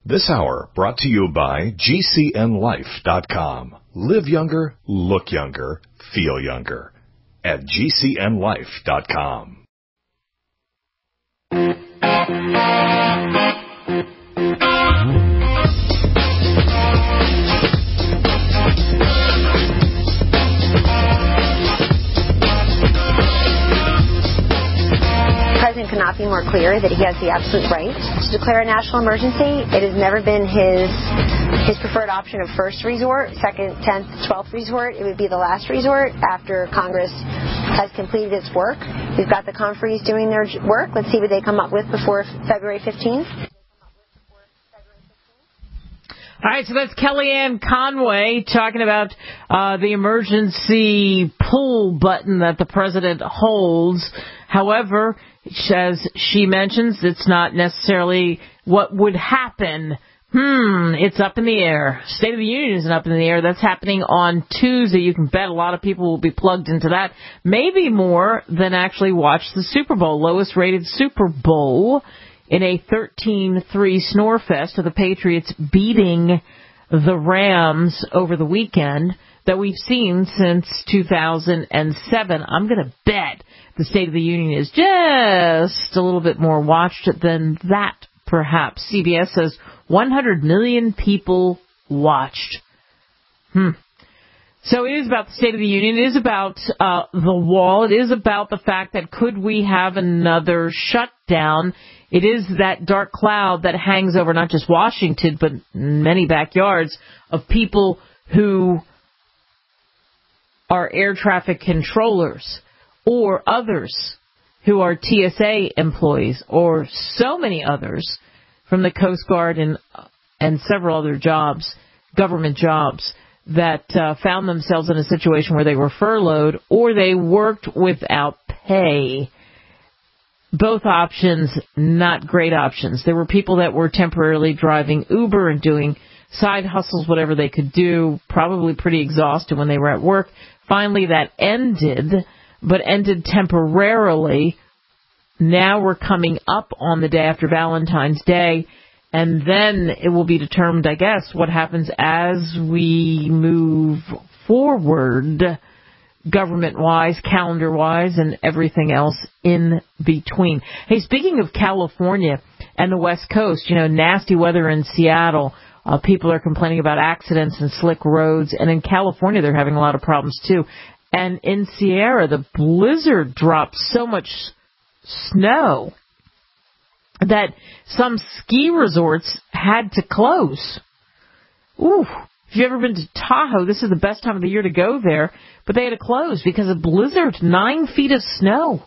This hour brought to you by GCNLife.com. Live younger, look younger, feel younger at GCNLife.com. The president could not be more clear that he has the absolute right to declare a national emergency. It has never been his preferred option of first resort, second, 10th, 12th resort. It would be the last resort after Congress has completed its work. We've got the conferees doing their work. Let's see what they come up with before February 15th. All right, so that's Kellyanne Conway talking about the emergency pull button that the president holds. However, as she mentions, it's not necessarily what would happen. It's up in the air. State of the Union isn't up in the air. That's happening on Tuesday. You can bet a lot of people will be plugged into that. Maybe more than actually watch the Super Bowl, lowest rated Super Bowl in a 13-3 snorefest of the Patriots beating the Rams over the weekend that we've seen since 2007. I'm going to bet the State of the Union is just a little bit more watched than that, perhaps. CBS says 100 million people watched. So it is about the State of the Union. It is about the wall. It is about the fact that could we have another shutdown? It is that dark cloud that hangs over not just Washington, but many backyards of people who are air traffic controllers or others who are TSA employees or so many others from the Coast Guard and several other jobs, government jobs, that found themselves in a situation where they were furloughed or they worked without pay. Both options, not great options. There were people that were temporarily driving Uber and doing side hustles, whatever they could do, probably pretty exhausted when they were at work. Finally, that ended, but ended temporarily. Now we're coming up on the day after Valentine's Day, and then it will be determined, I guess, what happens as we move forward, government-wise, calendar-wise, and everything else in between. Hey, speaking of California and the West Coast, nasty weather in Seattle. People are complaining about accidents and slick roads. And in California, they're having a lot of problems, too. And in Sierra, the blizzard dropped so much snow that some ski resorts had to close. Ooh, if you've ever been to Tahoe, this is the best time of the year to go there. But they had to close because of blizzard, 9 feet of snow.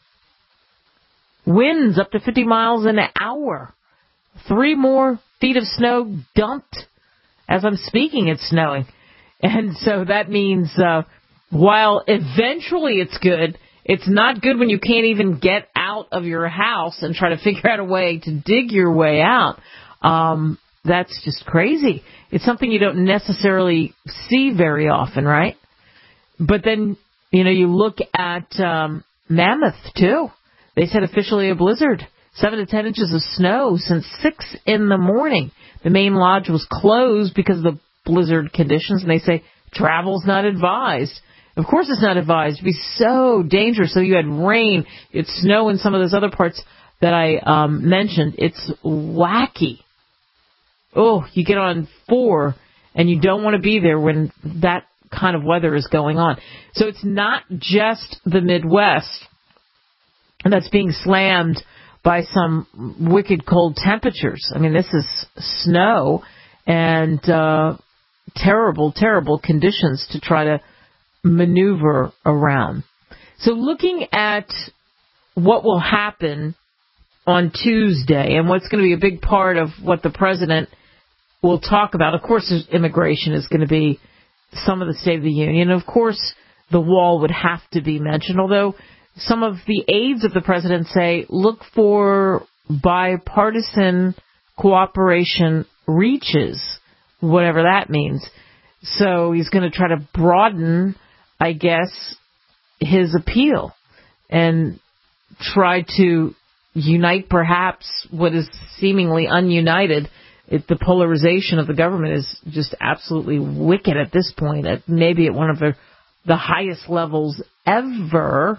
Winds up to 50 miles an hour. 3 more feet of snow dumped. As I'm speaking, it's snowing. And so that means while eventually it's good, it's not good when you can't even get out of your house and try to figure out a way to dig your way out. That's just crazy. It's something you don't necessarily see very often, right? But then, you look at Mammoth, too. They said officially a blizzard. 7 to 10 inches of snow since 6 in the morning. The main lodge was closed because of the blizzard conditions, and they say travel's not advised. Of course it's not advised. It'd be so dangerous. So you had rain, you had snow in some of those other parts that I mentioned. It's wacky. Oh, you get on 4, and you don't want to be there when that kind of weather is going on. So it's not just the Midwest that's being slammed by some wicked cold temperatures. I mean, this is snow and terrible, terrible conditions to try to maneuver around. So looking at what will happen on Tuesday and what's going to be a big part of what the president will talk about, of course, immigration is going to be some of the State of the Union. Of course, the wall would have to be mentioned, although some of the aides of the president say, look for bipartisan cooperation reaches, whatever that means. So he's going to try to broaden, I guess, his appeal and try to unite perhaps what is seemingly ununited the polarization of the government is just absolutely wicked at this point, maybe at one of the highest levels ever.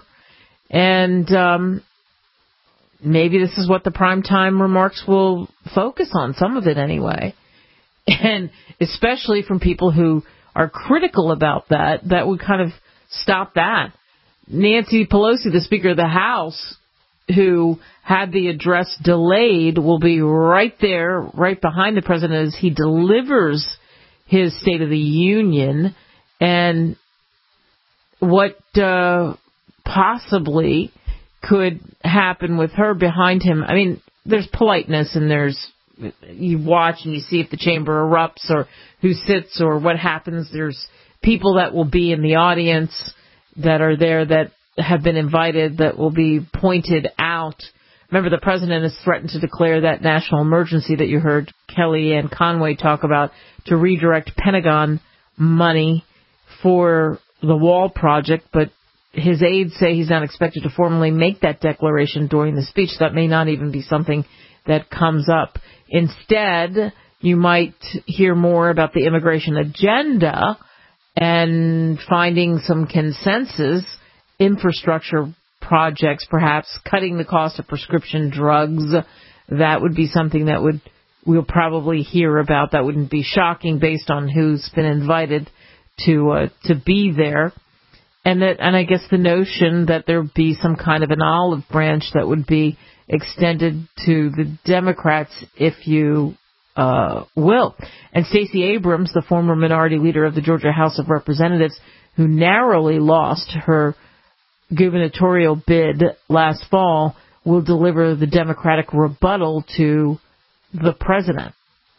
And maybe this is what the primetime remarks will focus on, some of it anyway. And especially from people who are critical about that would kind of stop that. Nancy Pelosi, the Speaker of the House, who had the address delayed, will be right there, right behind the president as he delivers his State of the Union. And what possibly could happen with her behind him, I mean, there's politeness and you watch and you see if the chamber erupts or who sits or what happens. There's people that will be in the audience that are there that have been invited that will be pointed out. Remember, the president has threatened to declare that national emergency that you heard Kellyanne Conway talk about to redirect Pentagon money for the wall project, but his aides say he's not expected to formally make that declaration during the speech. That may not even be something that comes up. Instead, you might hear more about the immigration agenda and finding some consensus, infrastructure projects, perhaps cutting the cost of prescription drugs. That would be something that we'll probably hear about. That wouldn't be shocking based on who's been invited to be there. And I guess the notion that there would be some kind of an olive branch that would be extended to the Democrats, if you will. And Stacey Abrams, the former minority leader of the Georgia House of Representatives, who narrowly lost her gubernatorial bid last fall, will deliver the Democratic rebuttal to the president.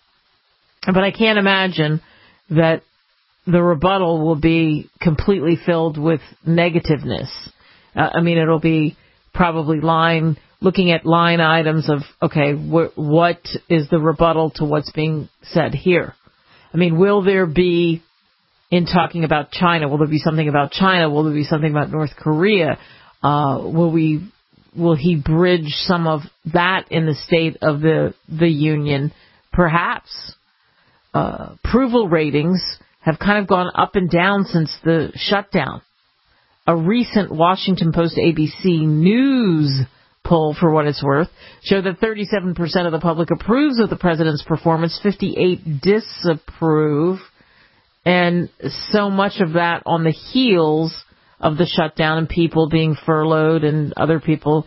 But I can't imagine that the rebuttal will be completely filled with negativeness. I mean, it'll be probably looking at line items of, okay, what is the rebuttal to what's being said here? I mean, will there be, in talking about China, will there be something about China? Will there be something about North Korea? Will he bridge some of that in the State of the Union? Perhaps. Approval ratings have kind of gone up and down since the shutdown. A recent Washington Post ABC News poll, for what it's worth, showed that 37% of the public approves of the president's performance, 58% disapprove, and so much of that on the heels of the shutdown and people being furloughed and other people,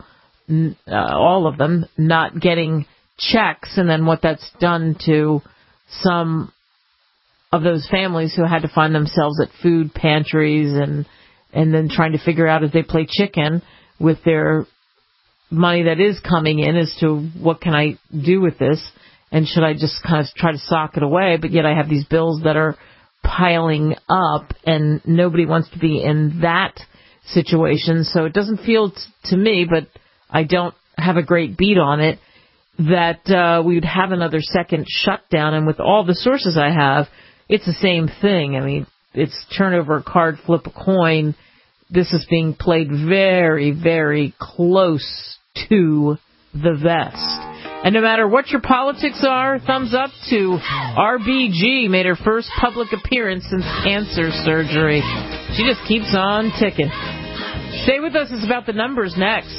all of them, not getting checks, and then what that's done to some of those families who had to find themselves at food pantries and then trying to figure out as they play chicken with their money that is coming in as to what can I do with this, and should I just kind of try to sock it away, but yet I have these bills that are piling up and nobody wants to be in that situation. So it doesn't feel to me, but I don't have a great beat on it, that we would have another second shutdown. And with all the sources I have, it's the same thing. I mean, it's turn over a card, flip a coin. This is being played very, very close to the vest. And no matter what your politics are, thumbs up to RBG, made her first public appearance since cancer surgery. She just keeps on ticking. Stay with us. It's About the Numbers next.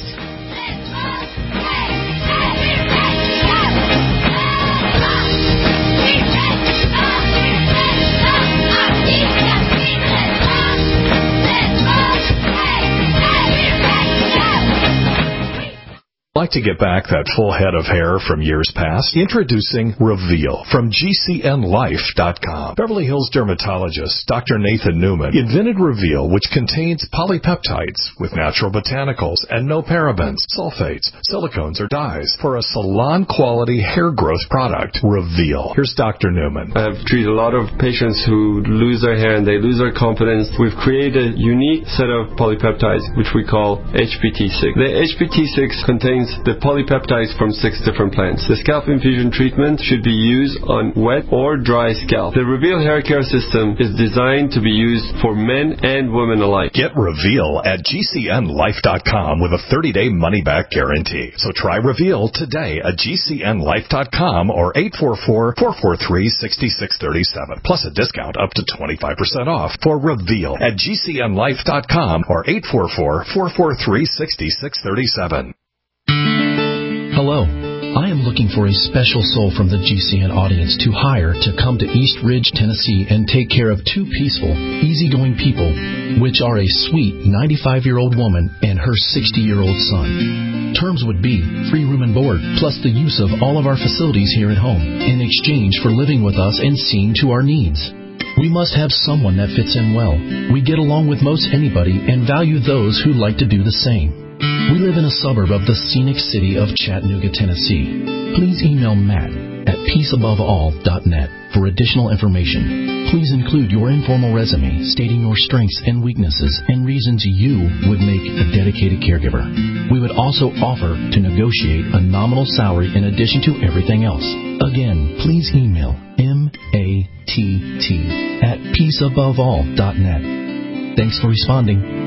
Like to get back that full head of hair from years past? Introducing Reveal from GCNLife.com. Beverly Hills dermatologist Dr. Nathan Newman invented Reveal, which contains polypeptides with natural botanicals and no parabens, sulfates, silicones, or dyes for a salon-quality hair growth product. Reveal. Here's Dr. Newman. I've treated a lot of patients who lose their hair and they lose their confidence. We've created a unique set of polypeptides, which we call HPT6. The HPT6 contains the polypeptides from 6 different plants. The scalp infusion treatment should be used on wet or dry scalp. The Reveal hair care system is designed to be used for men and women alike. Get Reveal at GCNlife.com with a 30-day money-back guarantee. So try Reveal today at GCNlife.com or 844-443-6637. Plus a discount up to 25% off for Reveal at GCNlife.com or 844-443-6637. Hello. I am looking for a special soul from the GCN audience to hire to come to East Ridge, Tennessee and take care of 2 peaceful, easygoing people, which are a sweet 95-year-old woman and her 60-year-old son. Terms would be free room and board, plus the use of all of our facilities here at home, in exchange for living with us and seeing to our needs. We must have someone that fits in well. We get along with most anybody and value those who like to do the same. We live in a suburb of the scenic city of Chattanooga, Tennessee. Please email Matt at peaceaboveall.net for additional information. Please include your informal resume stating your strengths and weaknesses and reasons you would make a dedicated caregiver. We would also offer to negotiate a nominal salary in addition to everything else. Again, please email matt@peaceaboveall.net. Thanks for responding.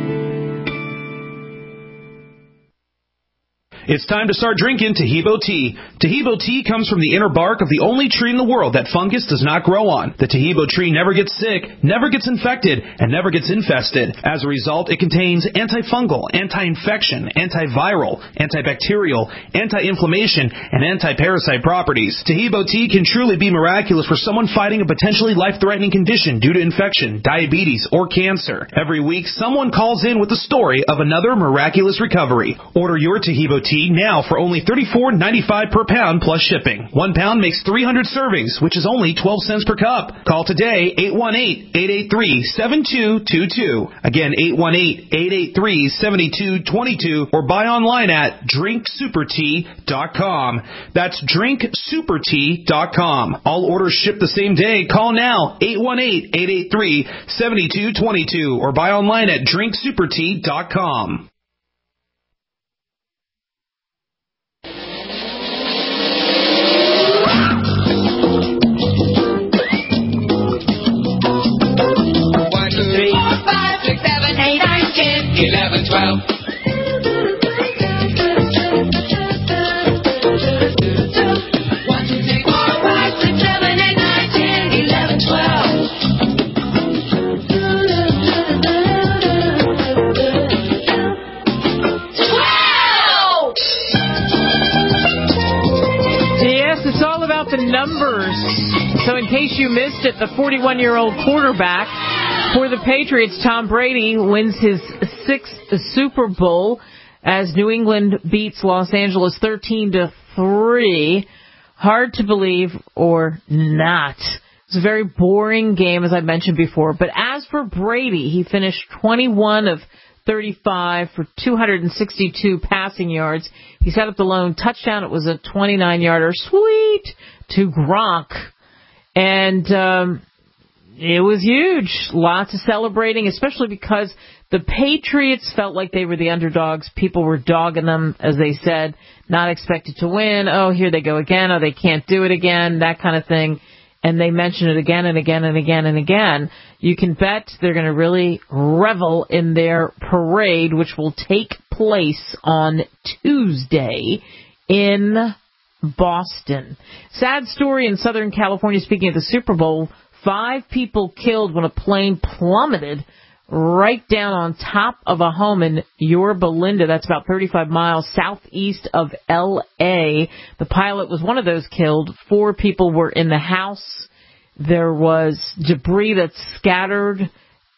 It's time to start drinking Tahibo tea. Tahibo tea comes from the inner bark of the only tree in the world that fungus does not grow on. The Tahibo tree never gets sick, never gets infected, and never gets infested. As a result, it contains antifungal, anti-infection, antiviral, antibacterial, anti-inflammation, and anti-parasite properties. Tahibo tea can truly be miraculous for someone fighting a potentially life-threatening condition due to infection, diabetes, or cancer. Every week, someone calls in with the story of another miraculous recovery. Order your Tahibo tea now for only $34.95 per pound plus shipping. 1 pound makes 300 servings, which is only 12 cents per cup. Call today, 818-883-7222. Again, 818-883-7222, or buy online at drinksupertea.com. That's drinksupertea.com. All orders ship the same day. Call now, 818-883-7222, or buy online at drinksupertea.com. The numbers. So in case you missed it, the 41-year-old quarterback for the Patriots, Tom Brady, wins his 6th Super Bowl as New England beats Los Angeles 13-3. Hard to believe or not. It's a very boring game, as I mentioned before. But as for Brady, he finished 21 of 35 for 262 passing yards. He set up the lone touchdown. It was a 29-yarder. Sweet! To Gronk. And it was huge. Lots of celebrating, especially because the Patriots felt like they were the underdogs. People were dogging them, as they said, not expected to win. Oh, here they go again. Oh, they can't do it again, that kind of thing. And they mention it again and again and again and again. You can bet they're going to really revel in their parade, which will take place on Tuesday in Boston. Sad story in Southern California, speaking of the Super Bowl. 5 people killed when a plane plummeted right down on top of a home in Yorba Linda. That's about 35 miles southeast of L.A. The pilot was one of those killed. 4 people were in the house. There was debris that scattered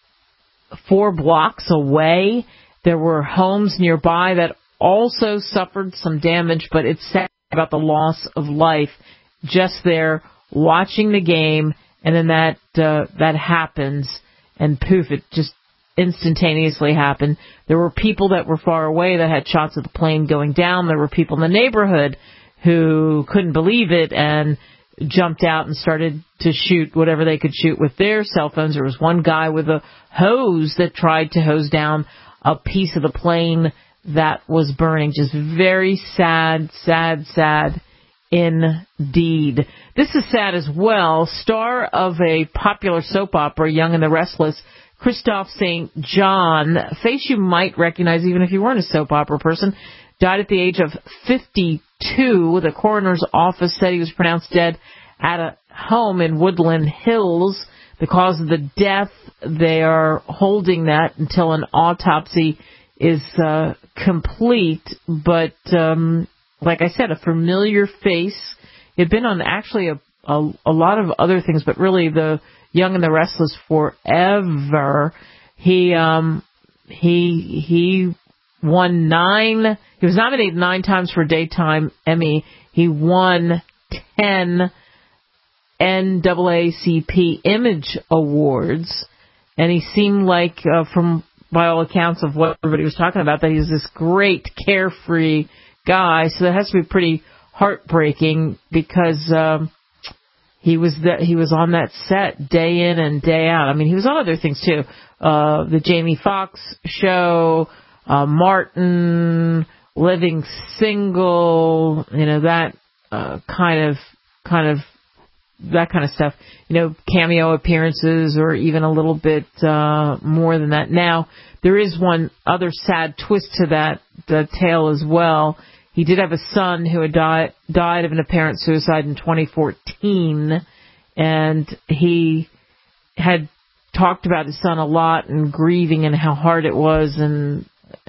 4 blocks away. There were homes nearby that also suffered some damage, but it's sad about the loss of life just there watching the game, and then that happens, and poof, it just instantaneously happened. There were people that were far away that had shots of the plane going down. There were people in the neighborhood who couldn't believe it and jumped out and started to shoot whatever they could shoot with their cell phones. There was one guy with a hose that tried to hose down a piece of the plane that was burning. Just very sad, sad, sad indeed. This is sad as well. Star of a popular soap opera, Young and the Restless, Christophe St. John, face you might recognize even if you weren't a soap opera person, died at the age of 52. The coroner's office said he was pronounced dead at a home in Woodland Hills. The cause of the death, they are holding that until an autopsy is complete. But like I said, a familiar face. He had been on actually a lot of other things, but really the Young and the Restless forever. He won 9. He was nominated 9 times for a Daytime Emmy. He won 10 NAACP Image Awards, and he seemed like, by all accounts of what everybody was talking about, that he was this great, carefree guy. So that has to be pretty heartbreaking because he was on that set day in and day out. I mean, he was on other things too. The Jamie Foxx show, Martin, Living Single, that kind of that kind of stuff, cameo appearances or even a little bit more than that. Now, there is one other sad twist to that tale as well. He did have a son who had died of an apparent suicide in 2014, and he had talked about his son a lot and grieving and how hard it was, and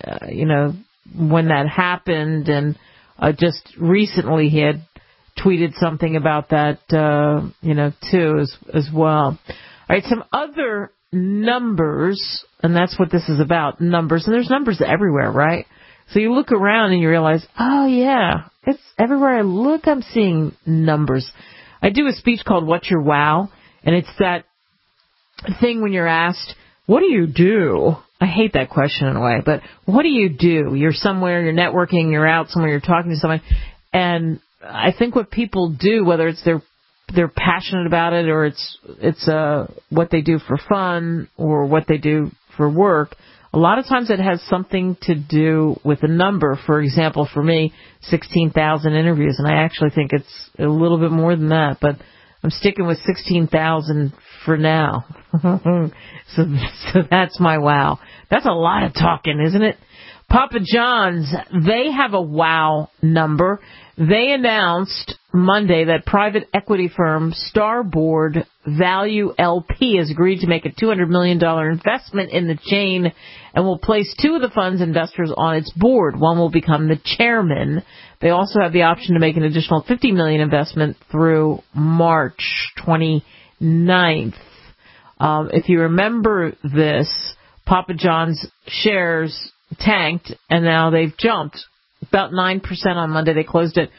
when that happened, and just recently he had tweeted something about that, too, as well. All right, some other numbers, and that's what this is about, numbers. And there's numbers everywhere, right? So you look around and you realize, oh, yeah, it's everywhere I look, I'm seeing numbers. I do a speech called What's Your Wow? And it's that thing when you're asked, what do you do? I hate that question in a way, but what do you do? You're somewhere, you're networking, you're out somewhere, you're talking to someone, and I think what people do, whether it's they're passionate about it or it's what they do for fun or what they do for work, a lot of times it has something to do with a number. For example, for me, 16,000 interviews, and I actually think it's a little bit more than that, but I'm sticking with 16,000 for now. So that's my wow. That's a lot of talking, isn't it? Papa John's, they have a wow number. They announced Monday that private equity firm Starboard Value LP has agreed to make a $200 million investment in the chain and will place 2 of the fund's investors on its board. One will become the chairman. They also have the option to make an additional $50 million investment through March 29th. If you remember this, Papa John's shares tanked, and now they've jumped about 9% on Monday. They closed at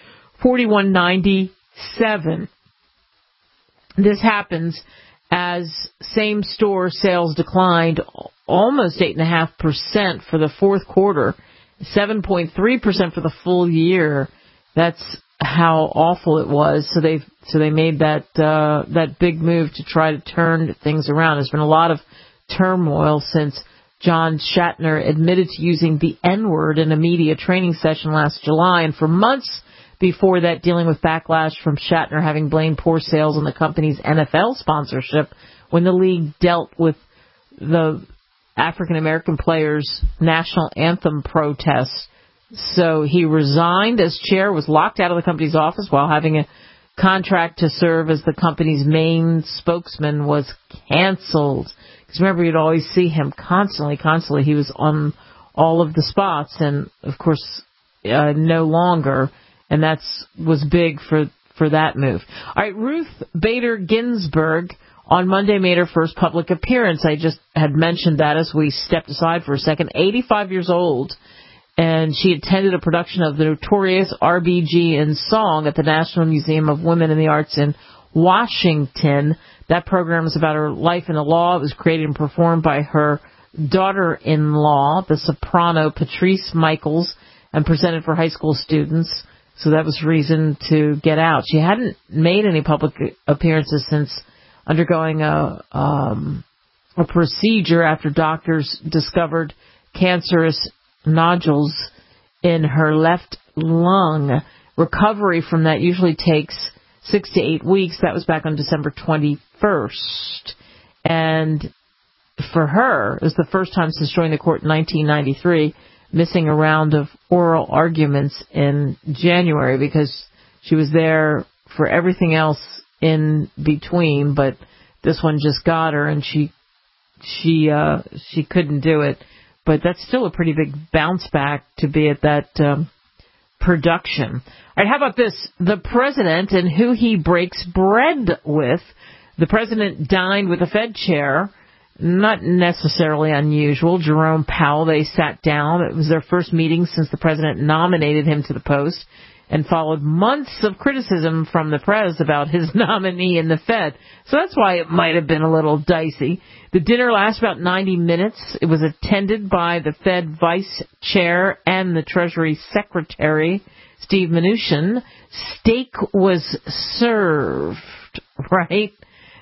$41.97. This happens as same-store sales declined almost 8.5% for the fourth quarter, 7.3% for the full year. That's how awful it was. So they made that big move to try to turn things around. There's been a lot of turmoil since John Shatner admitted to using the N-word in a media training session last July, and for months before that, dealing with backlash from Shatner having blamed poor sales on the company's NFL sponsorship when the league dealt with the African-American players' national anthem protests. So he resigned as chair, was locked out of the company's office while having a contract to serve as the company's main spokesman was canceled. Because remember, you'd always see him constantly. He was on all of the spots, and of course, no longer. And that was big for that move. All right, Ruth Bader Ginsburg on Monday made her first public appearance. I just had mentioned that as we stepped aside for a second. 85 years old, and she attended a production of the notorious RBG in Song at the National Museum of Women in the Arts in Washington. That program is about her life in the law. It was created and performed by her daughter-in-law, the soprano Patrice Michaels, and presented for high school students. So that was reason to get out. She hadn't made any public appearances since undergoing a procedure after doctors discovered cancerous nodules in her left lung. Recovery from that usually takes 6 to 8 weeks. That was back on December 21st. And for her, it was the first time since joining the court in 1993, missing a round of oral arguments in January because she was there for everything else in between, but this one just got her and she couldn't do it. But that's still a pretty big bounce back to be at that production. All right, how about this? The president and who he breaks bread with. The president dined with the Fed chair. Not necessarily unusual. Jerome Powell, they sat down. It was their first meeting since the president nominated him to the post, and followed months of criticism from the press about his nominee in the Fed. So that's why it might have been a little dicey. The dinner lasted about 90 minutes. It was attended by the Fed vice chair and the Treasury secretary, Steve Mnuchin. Steak was served, right?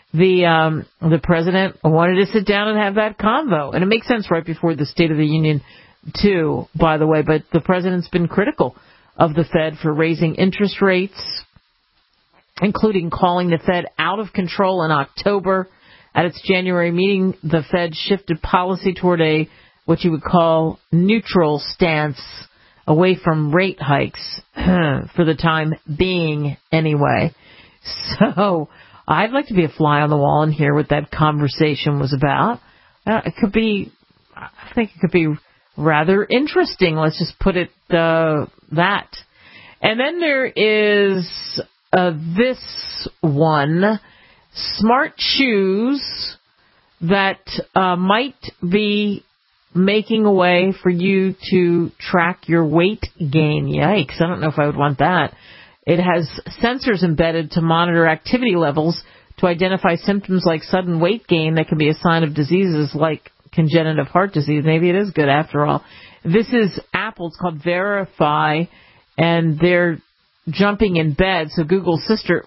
The president wanted to sit down and have that convo. And it makes sense right before the State of the Union, too, by the way. But the president's been critical of the Fed for raising interest rates, including calling the Fed out of control in October. At its January meeting, the Fed shifted policy toward a, what you would call, neutral stance, away from rate hikes, for the time being anyway. So I'd like to be a fly on the wall and hear what that conversation was about. I think it could be rather interesting. Let's just put it that. And then there is this one, smart shoes that might be making a way for you to track your weight gain. Yikes, I don't know if I would want that. It has sensors embedded to monitor activity levels to identify symptoms like sudden weight gain that can be a sign of diseases like congenital heart disease. Maybe it is good after all. This is Apple. It's called Verify, and they're jumping in bed. So Google's sister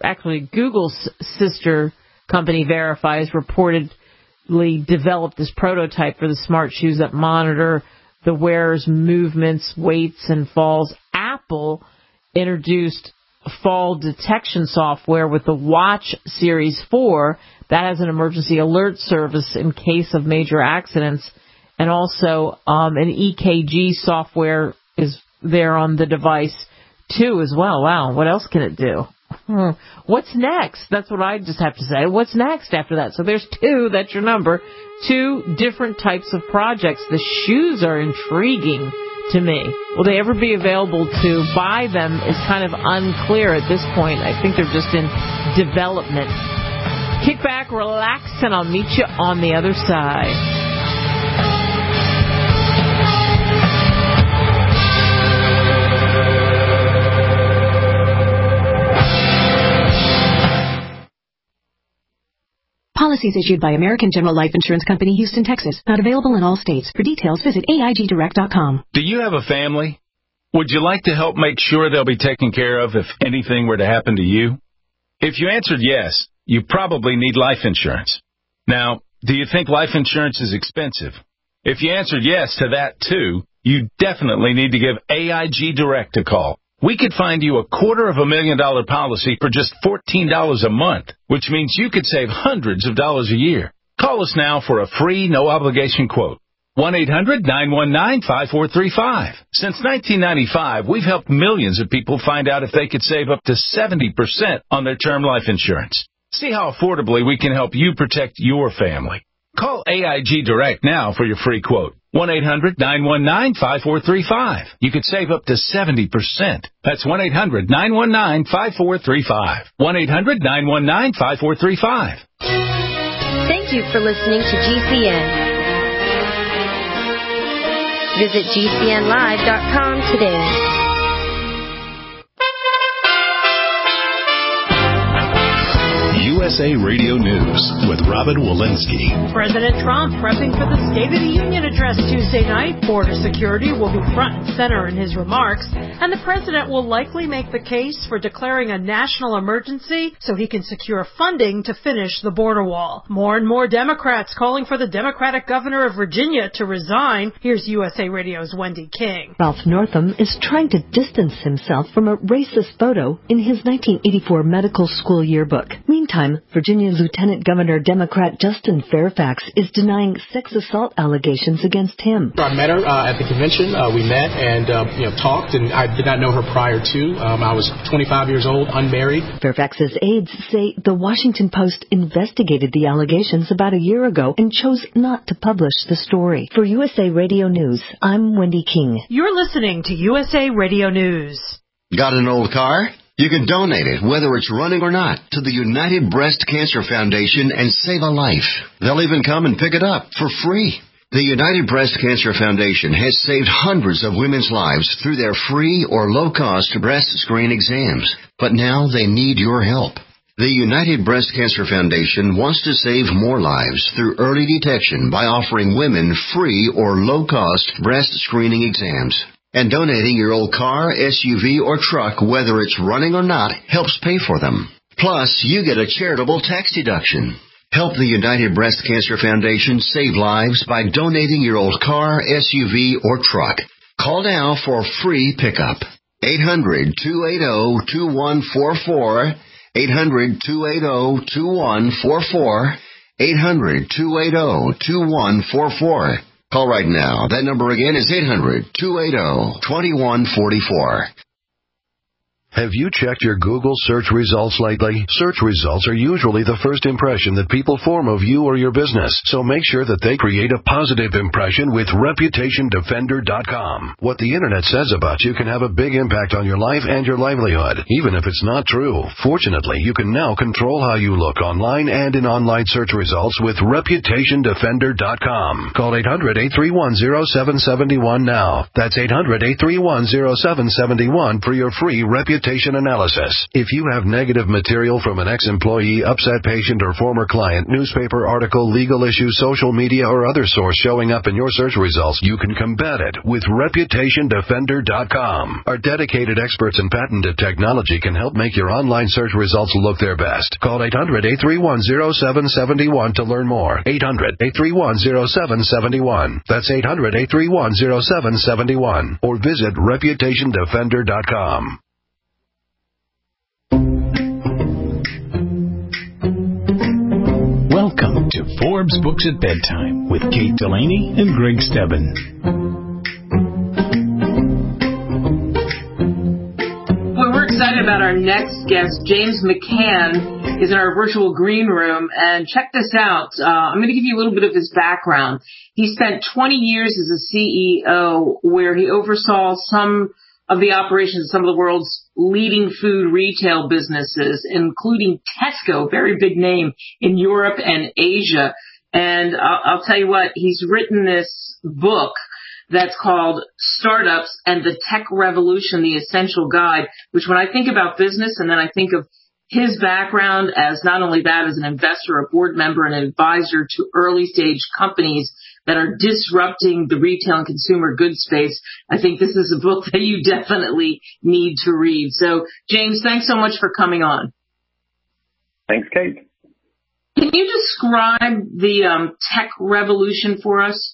company Verify has reportedly developed this prototype for the smart shoes that monitor the wearer's movements, weights, and falls. Apple introduced fall detection software with the Watch Series 4 that has an emergency alert service in case of major accidents, and also an EKG software is there on the device too as well. Wow, what else can it do? What's next? That's what I just have to say. What's next after that? So there's two, that's your number, 2 different types of projects. The shoes are intriguing to me. Will they ever be available to buy them is kind of unclear at this point. I think they're just in development. Kick back, relax, and I'll meet you on the other side. Policies issued by American General Life Insurance Company, Houston, Texas. Not available in all states. For details, visit AIGdirect.com. Do you have a family? Would you like to help make sure they'll be taken care of if anything were to happen to you? If you answered yes, you probably need life insurance. Now, do you think life insurance is expensive? If you answered yes to that too, you definitely need to give AIG Direct a call. We could find you a $250,000 policy for just $14 a month, which means you could save hundreds of dollars a year. Call us now for a free, no-obligation quote. 1-800-919-5435. Since 1995, we've helped millions of people find out if they could save up to 70% on their term life insurance. See how affordably we can help you protect your family. Call AIG Direct now for your free quote. 1-800-919-5435. You could save up to 70%. That's 1-800-919-5435. 1-800-919-5435. Thank you for listening to GCN. Visit GCNlive.com today. USA Radio News with Robin Walensky. President Trump prepping for the State of the Union address Tuesday night. Border security will be front and center in his remarks, and the president will likely make the case for declaring a national emergency so he can secure funding to finish the border wall. More and more Democrats calling for the Democratic governor of Virginia to resign. Here's USA Radio's Wendy King. Ralph Northam is trying to distance himself from a racist photo in his 1984 medical school yearbook. Meantime, Virginia Lieutenant Governor Democrat Justin Fairfax is denying sex assault allegations against him. I met her at the convention. We met and talked, and I did not know her prior to. I was 25 years old, unmarried. Fairfax's aides say the Washington Post investigated the allegations about a year ago and chose not to publish the story. For USA Radio News, I'm Wendy King. You're listening to USA Radio News. Got an old car? You can donate it, whether it's running or not, to the United Breast Cancer Foundation and save a life. They'll even come and pick it up for free. The United Breast Cancer Foundation has saved hundreds of women's lives through their free or low-cost breast screen exams. But now they need your help. The United Breast Cancer Foundation wants to save more lives through early detection by offering women free or low-cost breast screening exams. And donating your old car, SUV, or truck, whether it's running or not, helps pay for them. Plus, you get a charitable tax deduction. Help the United Breast Cancer Foundation save lives by donating your old car, SUV, or truck. Call now for free pickup. 800-280-2144. 800-280-2144. 800-280-2144. Call right now. That number again is 800-280-2144. Have you checked your Google search results lately? Search results are usually the first impression that people form of you or your business, so make sure that they create a positive impression with ReputationDefender.com. What the Internet says about you can have a big impact on your life and your livelihood, even if it's not true. Fortunately, you can now control how you look online and in online search results with ReputationDefender.com. Call 800-831-0771 now. That's 800-831-0771 for your free reputation analysis. If you have negative material from an ex-employee, upset patient, or former client, newspaper article, legal issue, social media, or other source showing up in your search results, you can combat it with ReputationDefender.com. Our dedicated experts in patented technology can help make your online search results look their best. Call 800-831-0771 to learn more. 800-831-0771. That's 800-831-0771. Or visit ReputationDefender.com. Welcome to Forbes Books at Bedtime with Kate Delaney and Greg Stebbin. Well, we're excited about our next guest. James McCann is in our virtual green room, and check this out. I'm going to give you a little bit of his background. He spent 20 years as a CEO where he oversaw some of the operations of some of the world's leading food retail businesses, including Tesco, very big name in Europe and Asia. And I'll tell you what, he's written this book that's called Startups and the Tech Revolution, The Essential Guide, which when I think about business and then I think of his background as not only that, as an investor, a board member, and an advisor to early stage companies that are disrupting the retail and consumer goods space, I think this is a book that you definitely need to read. So, James, thanks so much for coming on. Thanks, Kate. Can you describe the tech revolution for us?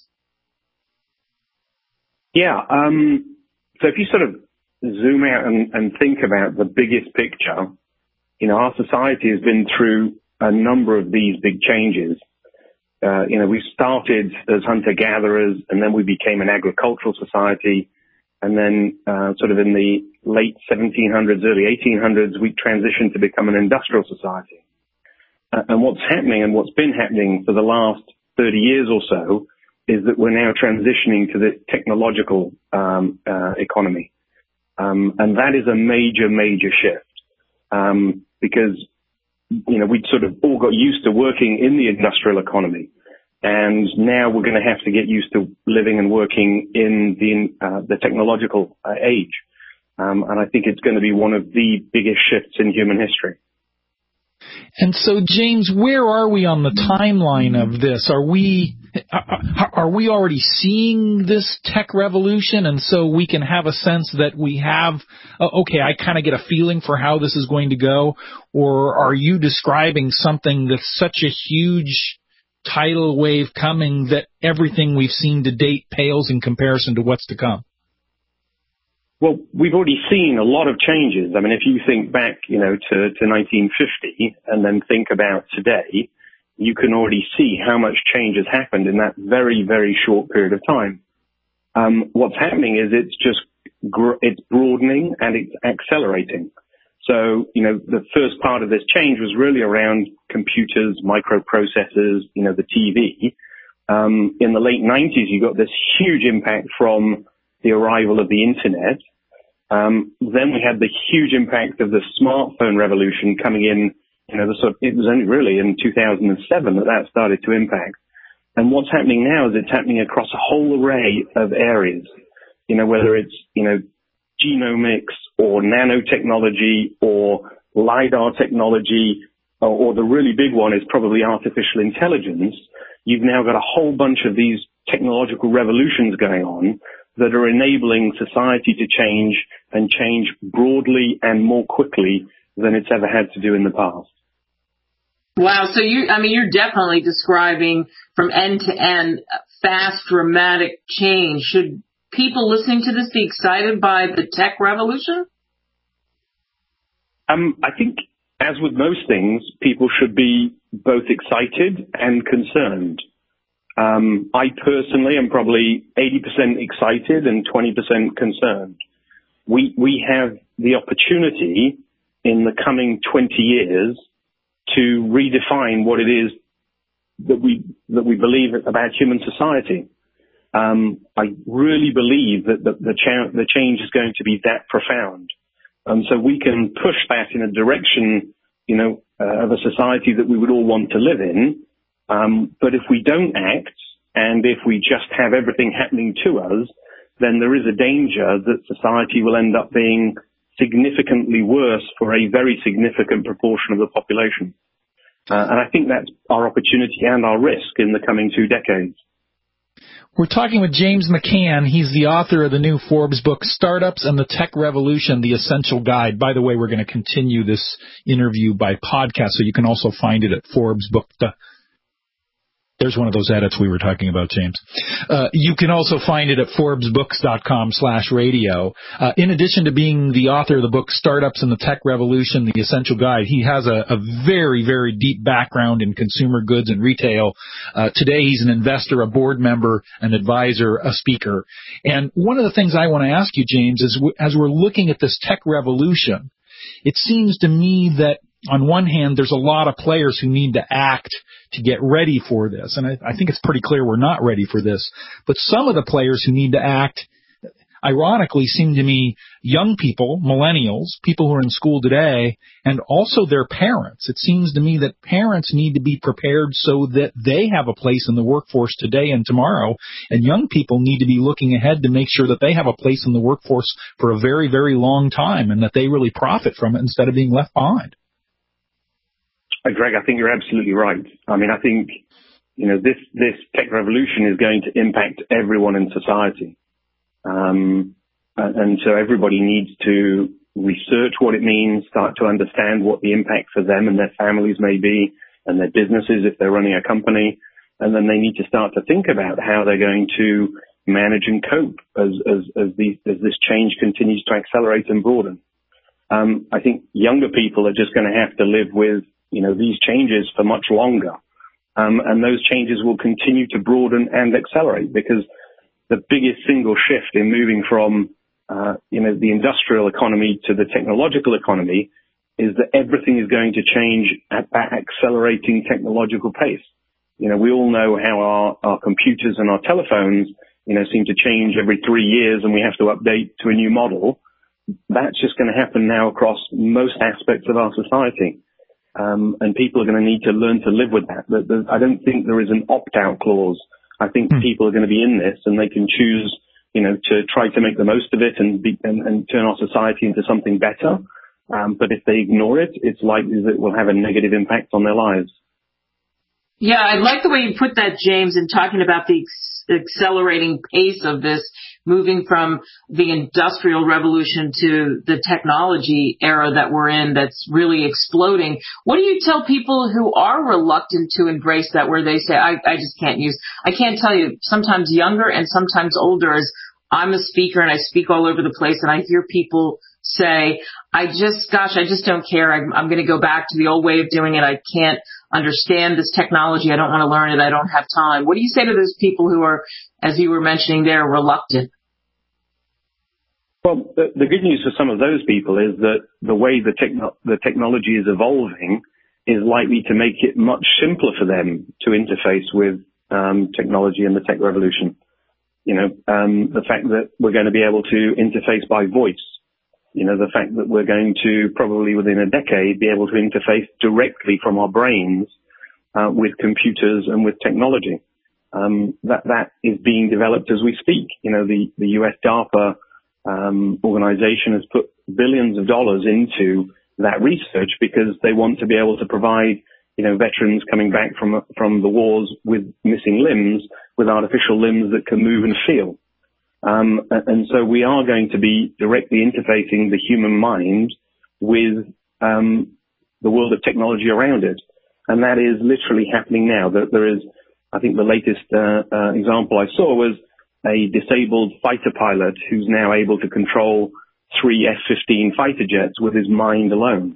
Yeah. So if you sort of zoom out and think about the biggest picture, our society has been through a number of these big changes. We started as hunter-gatherers, and then we became an agricultural society. And then sort of in the late 1700s, early 1800s, we transitioned to become an industrial society. And what's happening and what's been happening for the last 30 years or so is that we're now transitioning to the technological economy. And that is a major, major shift. Because, we'd sort of all got used to working in the industrial economy. And now we're going to have to get used to living and working in the technological age. And I think it's going to be one of the biggest shifts in human history. And so, James, where are we on the timeline of this? Are we already seeing this tech revolution, and so we can have a sense that we have, okay, I kind of get a feeling for how this is going to go, or are you describing something that's such a huge tidal wave coming that everything we've seen to date pales in comparison to what's to come? Well, we've already seen a lot of changes. I mean, if you think back, to 1950 and then think about today, you can already see how much change has happened in that very, very short period of time. What's happening is it's broadening and it's accelerating. So, the first part of this change was really around computers, microprocessors, the TV. In the late 90s, you got this huge impact from the arrival of the internet. Then we had the huge impact of the smartphone revolution coming in, it was only really in 2007 that started to impact. And what's happening now is it's happening across a whole array of areas, whether it's, genomics or nanotechnology or LiDAR technology, or the really big one is probably artificial intelligence. You've now got a whole bunch of these technological revolutions going on that are enabling society to change and change broadly and more quickly than it's ever had to do in the past. Wow. So you're definitely describing from end to end fast, dramatic change. Should people listening to this be excited by the tech revolution? I think, as with most things, people should be both excited and concerned. I personally am probably 80% excited and 20% concerned. We have the opportunity in the coming 20 years to redefine what it is that we believe about human society. I really believe that the change is going to be that profound. So we can push that in a direction, of a society that we would all want to live in. But if we don't act, and if we just have everything happening to us, then there is a danger that society will end up being significantly worse for a very significant proportion of the population. And I think that's our opportunity and our risk in the coming 2 decades. We're talking with James McCann. He's the author of the new Forbes book, Startups and the Tech Revolution, The Essential Guide. By the way, we're going to continue this interview by podcast, so you can also find it at Forbes Book. There's one of those edits we were talking about, James. You can also find it at ForbesBooks.com/radio. In addition to being the author of the book, Startups and the Tech Revolution, The Essential Guide, he has a very, very deep background in consumer goods and retail. Today, he's an investor, a board member, an advisor, a speaker. And one of the things I want to ask you, James, is as we're looking at this tech revolution, it seems to me that on one hand, there's a lot of players who need to act to get ready for this. And I think it's pretty clear we're not ready for this. But some of the players who need to act, ironically, seem to me young people, millennials, people who are in school today, and also their parents. It seems to me that parents need to be prepared so that they have a place in the workforce today and tomorrow. And young people need to be looking ahead to make sure that they have a place in the workforce for a very, very long time and that they really profit from it instead of being left behind. Greg, I think you're absolutely right. I mean, I think, this tech revolution is going to impact everyone in society. And so everybody needs to research what it means, start to understand what the impact for them and their families may be, and their businesses if they're running a company. And then they need to start to think about how they're going to manage and cope as this change continues to accelerate and broaden. I think younger people are just going to have to live with these changes for much longer. And those changes will continue to broaden and accelerate because the biggest single shift in moving from, the industrial economy to the technological economy is that everything is going to change at that accelerating technological pace. We all know how our computers and our telephones, seem to change every 3 years and we have to update to a new model. That's just going to happen now across most aspects of our society. And people are going to need to learn to live with that. I don't think there is an opt-out clause. I think people are going to be in this and they can choose, to try to make the most of it and turn our society into something better. But if they ignore it, it's likely that it will have a negative impact on their lives. Yeah, I like the way you put that, James, in talking about the accelerating pace of this, moving from the industrial revolution to the technology era that we're in that's really exploding. What do you tell people who are reluctant to embrace that, where they say, I can't tell you, sometimes younger and sometimes older, as I'm a speaker and I speak all over the place, and I hear people say, I just don't care. I'm going to go back to the old way of doing it. I can't understand this technology. I don't want to learn it. I don't have time. What do you say to those people who are, as you were mentioning there, reluctant? Well, the good news for some of those people is that the way the technology is evolving is likely to make it much simpler for them to interface with technology and the tech revolution. The fact that we're going to be able to interface by voice. The fact that we're going to probably within a decade be able to interface directly from our brains with computers and with technology. That is being developed as we speak. The US DARPA organization has put billions of dollars into that research because they want to be able to provide, veterans coming back from the wars with missing limbs with artificial limbs that can move and feel. And so we are going to be directly interfacing the human mind with the world of technology around it. And that is literally happening now. There is, I think the latest example I saw was a disabled fighter pilot who's now able to control 3 F-15 fighter jets with his mind alone.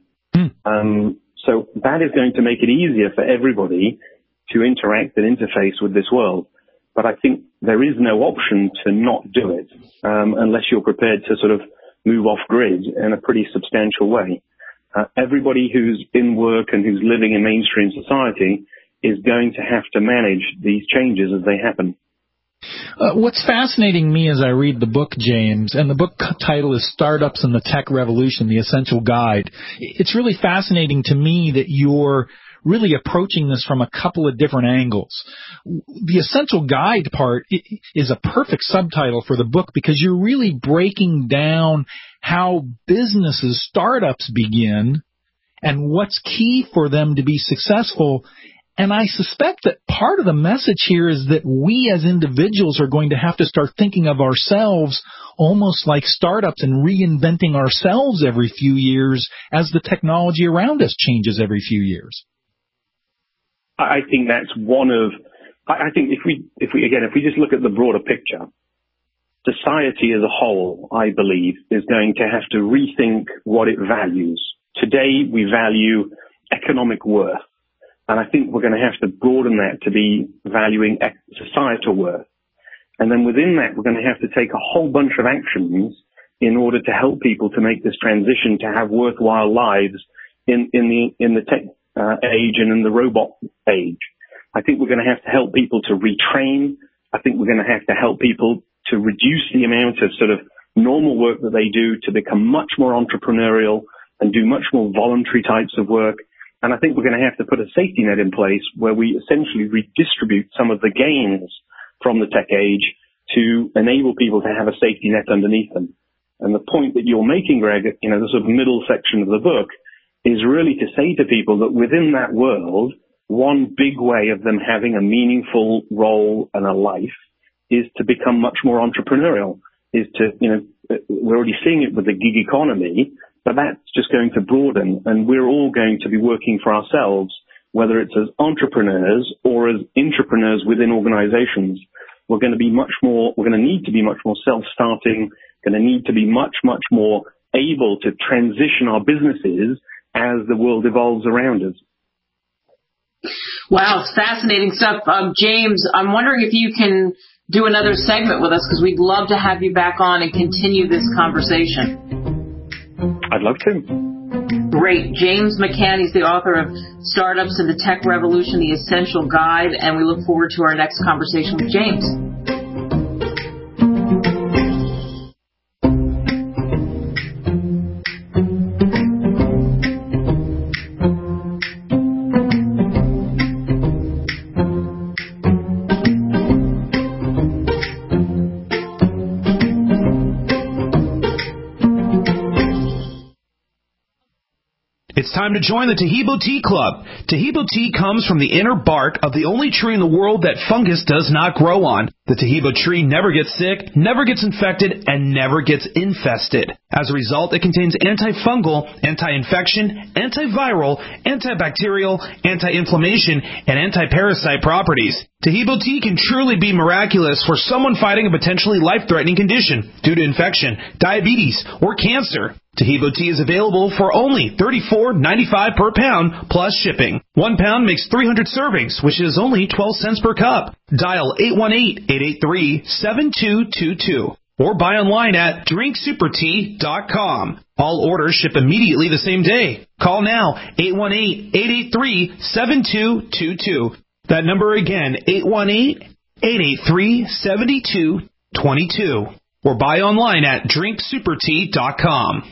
So that is going to make it easier for everybody to interact and interface with this world. But I think there is no option to not do it unless you're prepared to sort of move off grid in a pretty substantial way. Everybody who's in work and who's living in mainstream society is going to have to manage these changes as they happen. What's fascinating me as I read the book, James, and the book title is Startups and the Tech Revolution, The Essential Guide. It's really fascinating to me that you're really approaching this from a couple of different angles. The Essential Guide part is a perfect subtitle for the book because you're really breaking down how businesses, startups begin and what's key for them to be successful. And I suspect that part of the message here is that we as individuals are going to have to start thinking of ourselves almost like startups and reinventing ourselves every few years as the technology around us changes every few years. I think that's I think if we just look at the broader picture, society as a whole, I believe, is going to have to rethink what it values. Today, we value economic worth. And I think we're going to have to broaden that to be valuing societal worth. And then within that, we're going to have to take a whole bunch of actions in order to help people to make this transition to have worthwhile lives in the tech age and in the robot age. I think we're going to have to help people to retrain. I think we're going to have to help people to reduce the amount of sort of normal work that they do to become much more entrepreneurial and do much more voluntary types of work. And I think we're going to have to put a safety net in place where we essentially redistribute some of the gains from the tech age to enable people to have a safety net underneath them. And the point that you're making, Greg, the sort of middle section of the book is really to say to people that within that world, one big way of them having a meaningful role and a life is to become much more entrepreneurial, is to, we're already seeing it with the gig economy, but that's just going to broaden, and we're all going to be working for ourselves, whether it's as entrepreneurs or as intrapreneurs within organizations. We're going to need to be much more self-starting, going to need to be much, much more able to transition our businesses as the world evolves around us. Wow, fascinating stuff. James, I'm wondering if you can do another segment with us because we'd love to have you back on and continue this conversation. I'd love to. Great. James McCann, he's the author of Startups and the Tech Revolution, The Essential Guide, and we look forward to our next conversation with James. It's time to join the Taheebo Tea Club. Taheebo tea comes from the inner bark of the only tree in the world that fungus does not grow on. The Taheebo tree never gets sick, never gets infected, and never gets infested. As a result, it contains antifungal, anti-infection, antiviral, antibacterial, anti-inflammation, and anti-parasite properties. Taheebo tea can truly be miraculous for someone fighting a potentially life-threatening condition due to infection, diabetes, or cancer. Taheebo tea is available for only $34.95 per pound plus shipping. 1 pound makes 300 servings, which is only 12 cents per cup. Dial 818-883-7222 or buy online at drinksupertea.com. All orders ship immediately the same day. Call now, 818-883-7222. That number again, 818-883-7222. Or buy online at drinksupertea.com.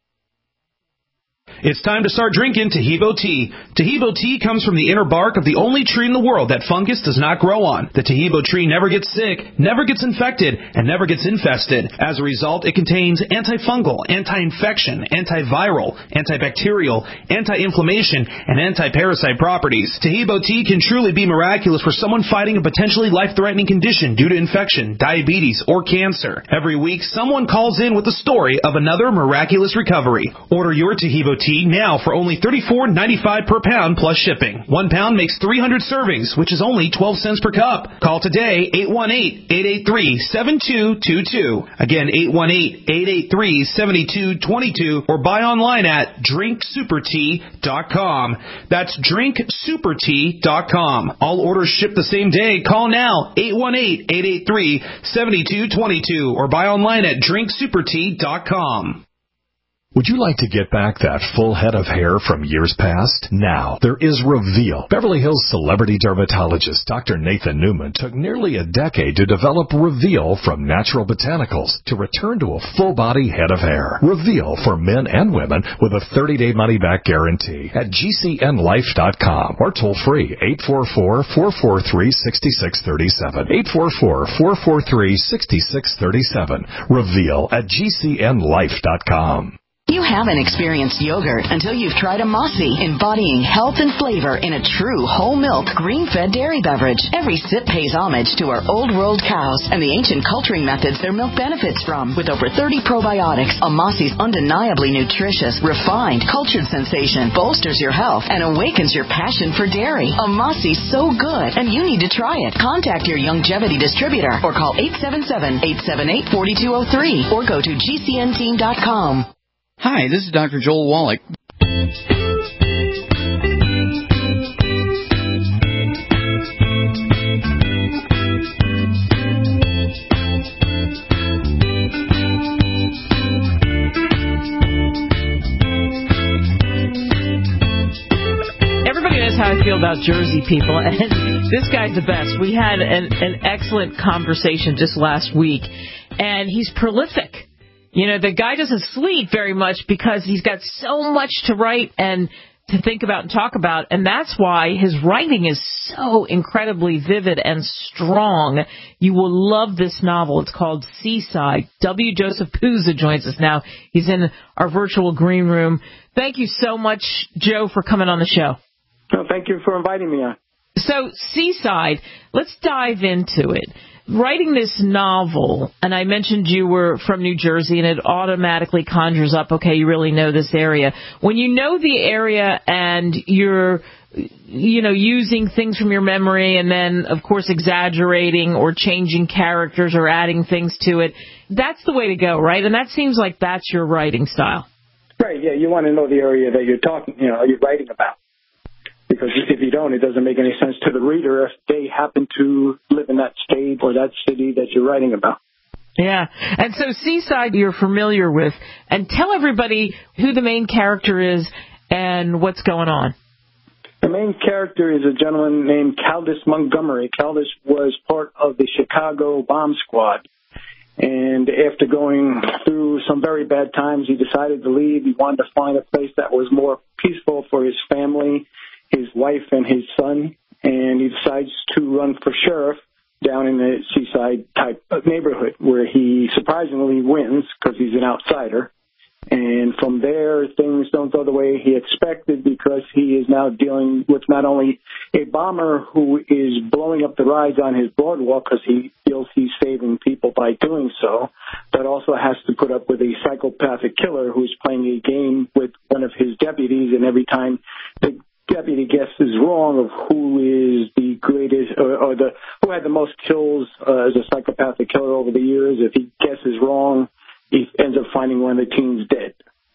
It's time to start drinking Taheebo tea. Taheebo tea comes from the inner bark of the only tree in the world that fungus does not grow on. The Taheebo tree never gets sick, never gets infected, and never gets infested. As a result, it contains antifungal, anti-infection, antiviral, antibacterial, anti-inflammation, and anti-parasite properties. Taheebo tea can truly be miraculous for someone fighting a potentially life-threatening condition due to infection, diabetes, or cancer. Every week, someone calls in with a story of another miraculous recovery. Order your Taheebo tea now for only $34.95 per pound plus shipping. 1 pound makes 300 servings, which is only 12 cents per cup. Call today, 818-883-7222. Again, 818-883-7222, or buy online at drinksupertea.com. That's drinksupertea.com. All orders ship the same day. Call now, 818-883-7222, or buy online at drinksupertea.com. Would you like to get back that full head of hair from years past? Now, there is Reveal. Beverly Hills celebrity dermatologist Dr. Nathan Newman took nearly a decade to develop Reveal from natural botanicals to return to a full-body head of hair. Reveal for men and women with a 30-day money-back guarantee at GCNlife.com or toll free 844-443-6637. 844-443-6637. Reveal at GCNlife.com. You haven't experienced yogurt until you've tried Amasi, embodying health and flavor in a true whole milk, green-fed dairy beverage. Every sip pays homage to our old world cows and the ancient culturing methods their milk benefits from. With over 30 probiotics, Amasi's undeniably nutritious, refined, cultured sensation bolsters your health and awakens your passion for dairy. Amasi's so good, and you need to try it. Contact your Youngevity distributor or call 877-878-4203 or go to GCNteam.com. Hi, this is Dr. Joel Wallach. Everybody knows how I feel about Jersey people, and this guy's the best. We had an excellent conversation just last week, and he's prolific. You know, the guy doesn't sleep very much because he's got so much to write and to think about and talk about, and that's why his writing is so incredibly vivid and strong. You will love this novel. It's called Seaside. W. Joseph Puza joins us now. He's in our virtual green room. Thank you so much, Joe, for coming on the show. No, thank you for inviting me on. So, Seaside, let's dive into it. Writing this novel, and I mentioned you were from New Jersey, and it automatically conjures up, okay, you really know this area. When you know the area and you're, you know, using things from your memory and then, of course, exaggerating or changing characters or adding things to it, that's the way to go, right? And that seems like that's your writing style. Right, yeah, you want to know the area that you're you're writing about. Because if you don't, it doesn't make any sense to the reader if they happen to live in that state or that city that you're writing about. Yeah. And so Seaside you're familiar with. And tell everybody who the main character is and what's going on. The main character is a gentleman named Caldus Montgomery. Caldus was part of the Chicago bomb squad. And after going through some very bad times, he decided to leave. He wanted to find a place that was more peaceful for his family, his wife and his son, and he decides to run for sheriff down in the Seaside type of neighborhood where he surprisingly wins because he's an outsider. And And from there, things don't go the way he expected because he is now dealing with not only a bomber who is blowing up the rides on his boardwalk because he feels he's saving people by doing so, but also has to put up with a psychopathic killer who's playing a game with one of his deputies, and every time the deputy guesses wrong of who is the greatest or who had the most kills as a psychopathic killer over the years, if he guesses wrong, he ends up finding one of the teens dead.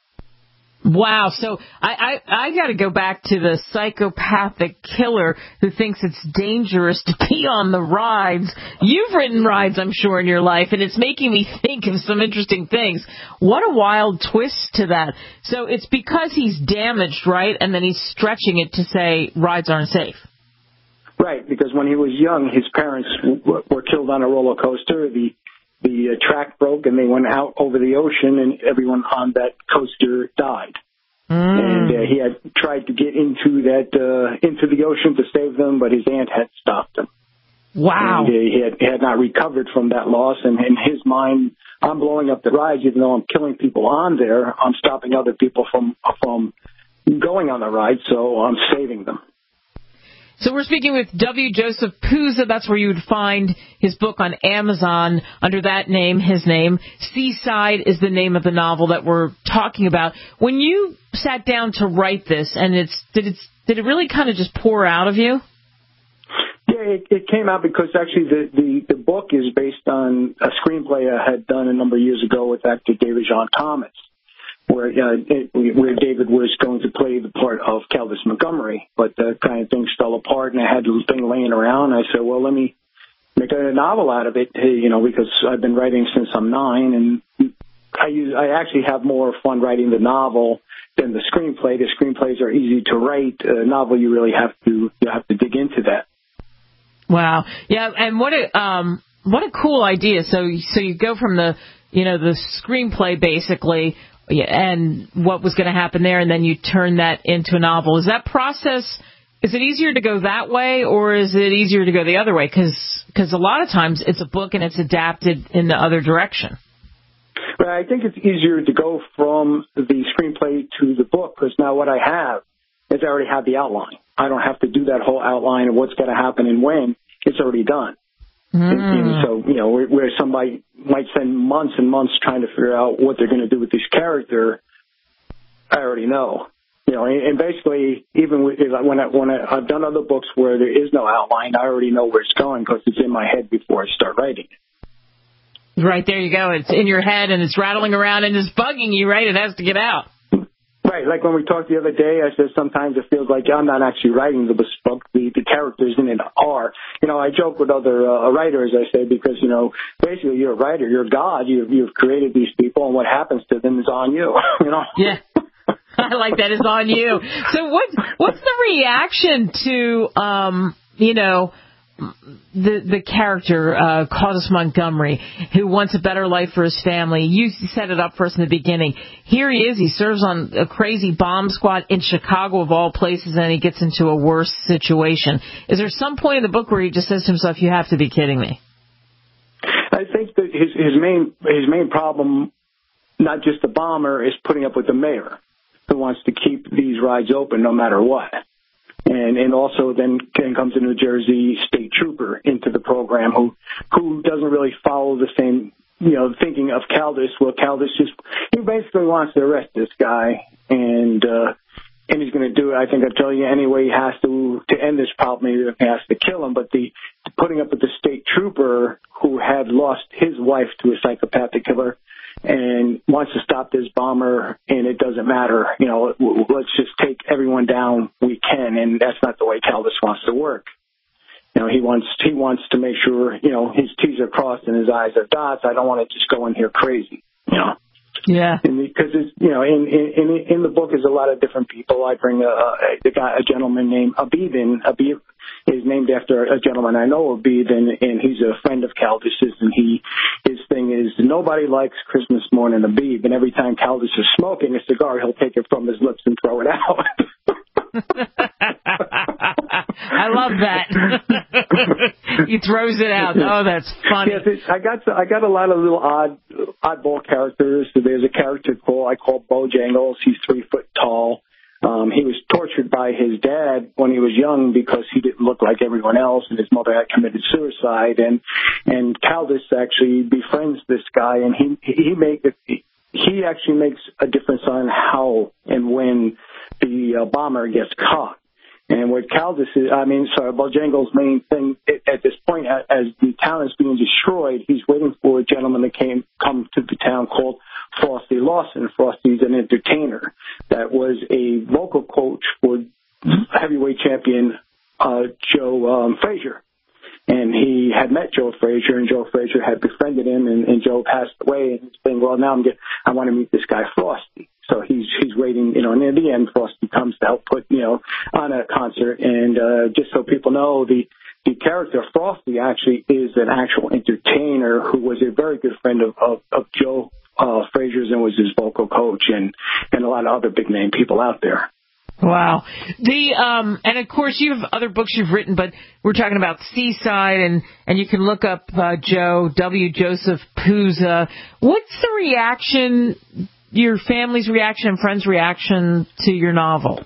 Wow. So I got to go back to the psychopathic killer who thinks it's dangerous to be on the rides. You've ridden rides, I'm sure, in your life, and it's making me think of some interesting things. What a wild twist to that. So it's because he's damaged, right? And then he's stretching it to say rides aren't safe. Right, because when he was young, his parents were killed on a roller coaster. The track broke, and they went out over the ocean, and everyone on that coaster died. And he had tried to get into the ocean to save them, but his aunt had stopped him. Wow. And he had not recovered from that loss, and in his mind, I'm blowing up the rides, even though I'm killing people on there. I'm stopping other people from going on the ride, so I'm saving them. So we're speaking with W. Joseph Puza. That's where you would find his book on Amazon under that name, his name. Seaside is the name of the novel that we're talking about. When you sat down to write this, and did it really kind of just pour out of you? Yeah, it came out because actually the book is based on a screenplay I had done a number of years ago with actor David John Thomas, where David was going to play the part of Caldus Montgomery, but the kind of things fell apart, and I had the thing laying around. I said, well, let me make a novel out of it, because I've been writing since I'm 9, and I actually have more fun writing the novel than the screenplay. The screenplays are easy to write. A novel, you really have to dig into that. Wow, yeah, and what a cool idea. So you go from the screenplay basically. And what was going to happen there, and then you turn that into a novel. Is that process, is it easier to go that way, or is it easier to go the other way? Because a lot of times it's a book and it's adapted in the other direction. But I think it's easier to go from the screenplay to the book, because now what I have is I already have the outline. I don't have to do that whole outline of what's going to happen and when. It's already done. And so, where somebody might spend months and months trying to figure out what they're going to do with this character, I already know. And basically, even when I've done other books where there is no outline, I already know where it's going because it's in my head before I start writing it. Right, there you go. It's in your head and it's rattling around and it's bugging you, right? It has to get out. Right, like when we talked the other day, I said sometimes it feels like I'm not actually writing the book. The characters in it are. I joke with other writers, I say, because, basically you're a writer, you're God, you've created these people, and what happens to them is on you, Yeah, I like that, is on you. So what's the reaction to, the character, Caldus Montgomery, who wants a better life for his family? You set it up for us in the beginning. Here he is. He serves on a crazy bomb squad in Chicago, of all places, and he gets into a worse situation. Is there some point in the book where he just says to himself, you have to be kidding me? I think that his main problem, not just the bomber, is putting up with the mayor, who wants to keep these rides open no matter what. And also then comes a New Jersey state trooper into the program who doesn't really follow the same, thinking of Caldus. Well, Caldus he basically wants to arrest this guy, and he's going to do it. I think I'll tell you anyway. He has to end this problem. He has to kill him. But the putting up with the state trooper who had lost his wife to a psychopathic killer and wants to stop this bomber, and it doesn't matter, let's just take everyone down we can, and that's not the way Caldus wants to work. He wants to make sure, his T's are crossed and his I's are dots. I don't want to just go in here crazy, Yeah. And because it's, in the book is a lot of different people. I bring a gentleman named Abib in. Abib is named after a gentleman I know, Abib, and he's a friend of Caldus's, and his thing is nobody likes Christmas more than Abib, and every time Caldus is smoking a cigar, he'll take it from his lips and throw it out. I love that. He throws it out. Oh, that's funny. Yes, I got a lot of little oddball characters. There's a character I call Bojangles. He's 3 foot tall. He was tortured by his dad when he was young because he didn't look like everyone else, and his mother had committed suicide. And Caldus actually befriends this guy, and he actually makes a difference on how and when the bomber gets caught. And what Caldus is, Bojangles' main thing at this point, as the town is being destroyed, he's waiting for a gentleman that come to the town called Frosty Lawson. Frosty's an entertainer that was a vocal coach for heavyweight champion Joe Frazier. And he had met Joe Frazier, and Joe Frazier had befriended him, and Joe passed away. And he's saying, well, now I want to meet this guy Frosty. So he's waiting, and in the end, Frosty comes to help put, on a concert. And just so people know, the character Frosty actually is an actual entertainer who was a very good friend of Joe Frazier's and was his vocal coach and a lot of other big name people out there. Wow. And of course you have other books you've written, but we're talking about Seaside, and you can look up Joe W. Joseph Puza. What's the reaction, your family's reaction and friends' reaction to your novel?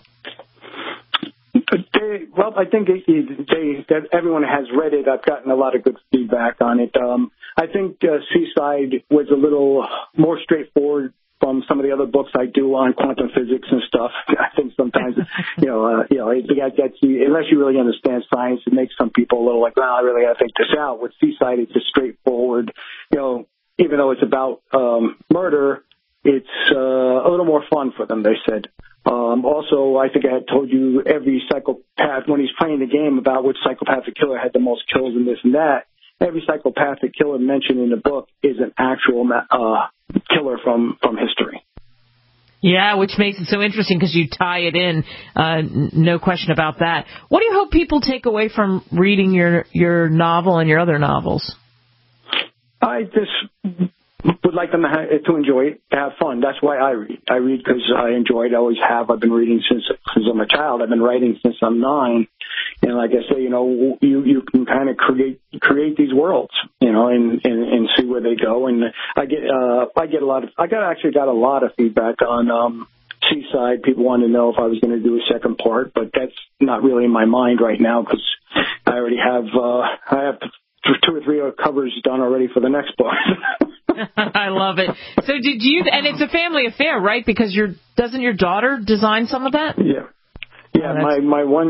I think that everyone has read it. I've gotten a lot of good feedback on it. I think Seaside was a little more straightforward from some of the other books I do on quantum physics and stuff. I think sometimes, it gets you, unless you really understand science, it makes some people a little like, I really got to think this out. With Seaside, it's just straightforward. Even though it's about murder, it's a little more fun for them, they said. Also, I think I had told you every psychopath, when he's playing the game about which psychopathic killer had the most kills and this and that, every psychopathic killer mentioned in the book is an actual killer from history. Yeah, which makes it so interesting because you tie it in, no question about that. What do you hope people take away from reading your novel and your other novels? I just would like them to enjoy it, to have fun. That's why I read. I read because I enjoy it. I always have. I've been reading since I'm a child. I've been writing since I'm 9. And like I say, you can kind of create these worlds, and see where they go. And I actually got a lot of feedback on Seaside. People wanted to know if I was going to do a second part, but that's not really in my mind right now because I already have 2 or 3 covers done already for the next book. I love it. So did you? And it's a family affair, right? Because doesn't your daughter design some of that? Yeah. Yeah, my one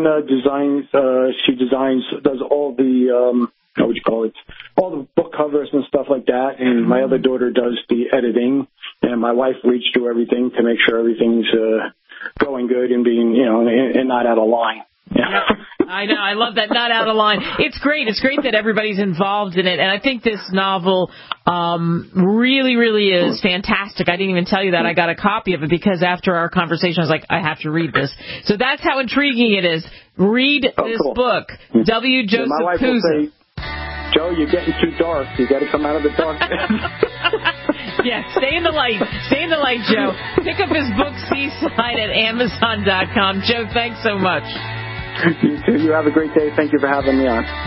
does all the all the book covers and stuff like that, and my other daughter does the editing, and my wife reads through everything to make sure everything's going good and being and not out of line. Yeah. I know. I love that. Not out of line. It's great. It's great that everybody's involved in it. And I think this novel really, really is fantastic. I didn't even tell you that. I got a copy of it because after our conversation, I was like, I have to read this. So that's how intriguing it is. Read this book. W. Joseph my wife will say, Joe, you're getting too dark. You got to come out of the darkness. Yeah, stay in the light. Stay in the light, Joe. Pick up his book, Seaside, at Amazon.com. Joe, thanks so much. You too. You have a great day. Thank you for having me on.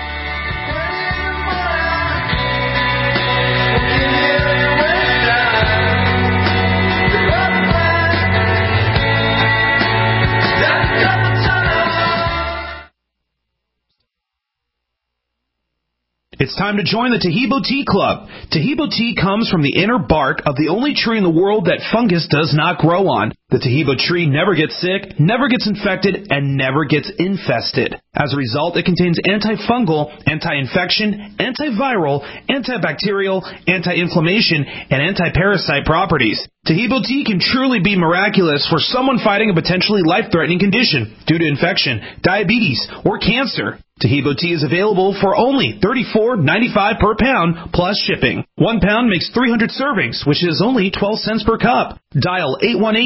It's time to join the Taheebo Tea Club. Taheebo tea comes from the inner bark of the only tree in the world that fungus does not grow on. The Taheebo tree never gets sick, never gets infected, and never gets infested. As a result, it contains antifungal, anti-infection, antiviral, antibacterial, anti-inflammation, and anti-parasite properties. Taheebo tea can truly be miraculous for someone fighting a potentially life-threatening condition due to infection, diabetes, or cancer. Taheebo tea is available for only $34.95 per pound plus shipping. 1 pound makes 300 servings, which is only 12 cents per cup. Dial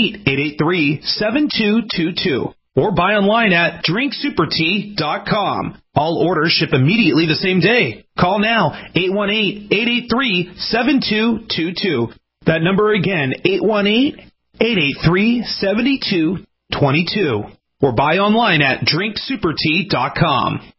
818-883-7222 or buy online at drinksupertea.com. All orders ship immediately the same day. Call now, 818-883-7222. That number again, 818-883-7222. or buy online at drinksupertea.com.